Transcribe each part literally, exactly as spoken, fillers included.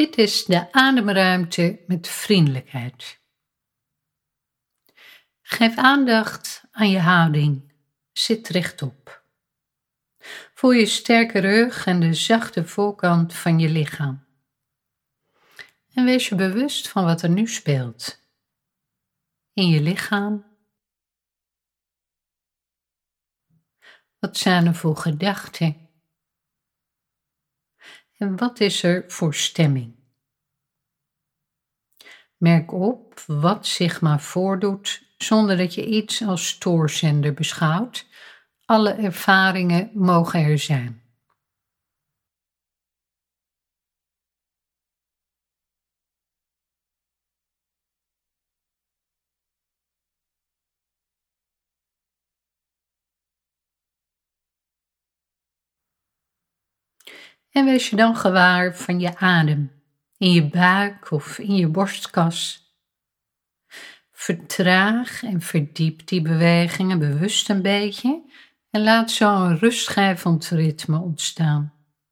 Dit is de ademruimte met vriendelijkheid. Geef aandacht aan je houding. Zit rechtop. Voel je sterke rug en de zachte voorkant van je lichaam. En wees je bewust van wat er nu speelt. In je lichaam. Wat zijn er voor gedachten? En wat is er voor stemming? Merk op wat zich maar voordoet zonder dat je iets als stoorzender beschouwt. Alle ervaringen mogen er zijn. En wees je dan gewaar van je adem, in je buik of in je borstkas. Vertraag en verdiep die bewegingen bewust een beetje en laat zo een rustgevend ritme ontstaan.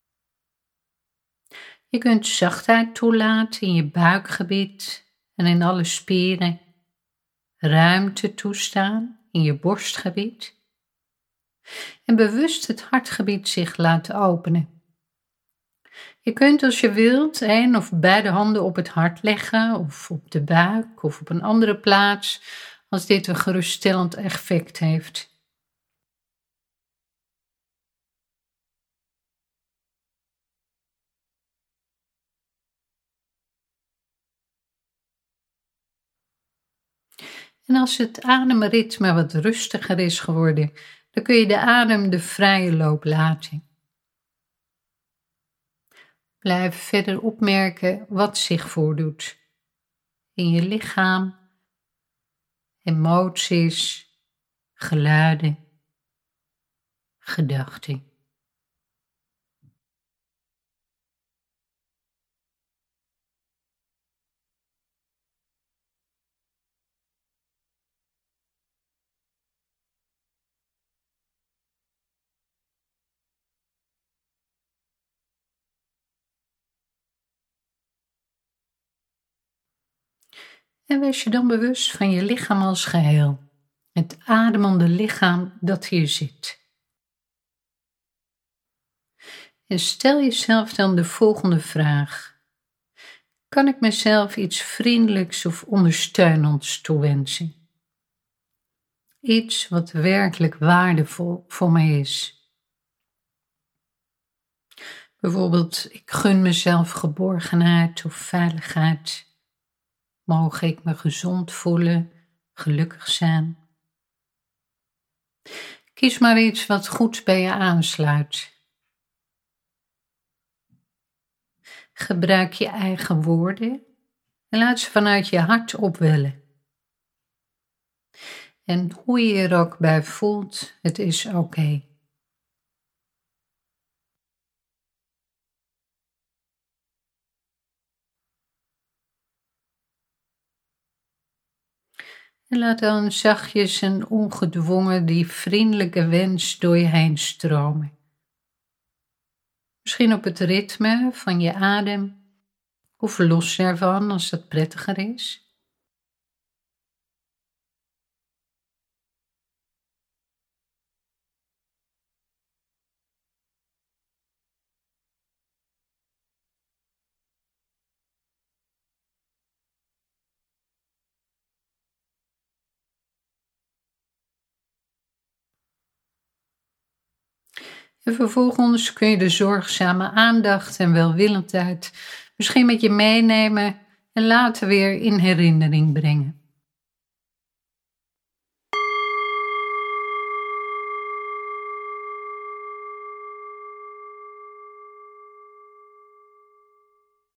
Je kunt zachtheid toelaten in je buikgebied en in alle spieren, ruimte toestaan in je borstgebied en bewust het hartgebied zich laten openen. Je kunt als je wilt een of beide handen op het hart leggen of op de buik of op een andere plaats als dit een geruststellend effect heeft. En als het ademritme wat rustiger is geworden, dan kun je de adem de vrije loop laten. Blijf verder opmerken wat zich voordoet. In je lichaam, emoties, geluiden, gedachten. En wees je dan bewust van je lichaam als geheel. Het ademende lichaam dat hier zit. En stel jezelf dan de volgende vraag. Kan ik mezelf iets vriendelijks of ondersteunends toewensen? Iets wat werkelijk waardevol voor mij is. Bijvoorbeeld, ik gun mezelf geborgenheid of veiligheid. Mogen ik me gezond voelen, gelukkig zijn. Kies maar iets wat goed bij je aansluit. Gebruik je eigen woorden en laat ze vanuit je hart opwellen. En hoe je je er ook bij voelt, het is oké. Okay. En laat dan zachtjes en ongedwongen die vriendelijke wens door je heen stromen. Misschien op het ritme van je adem, of los ervan als dat prettiger is. En vervolgens kun je de zorgzame aandacht en welwillendheid misschien met je meenemen en later weer in herinnering brengen.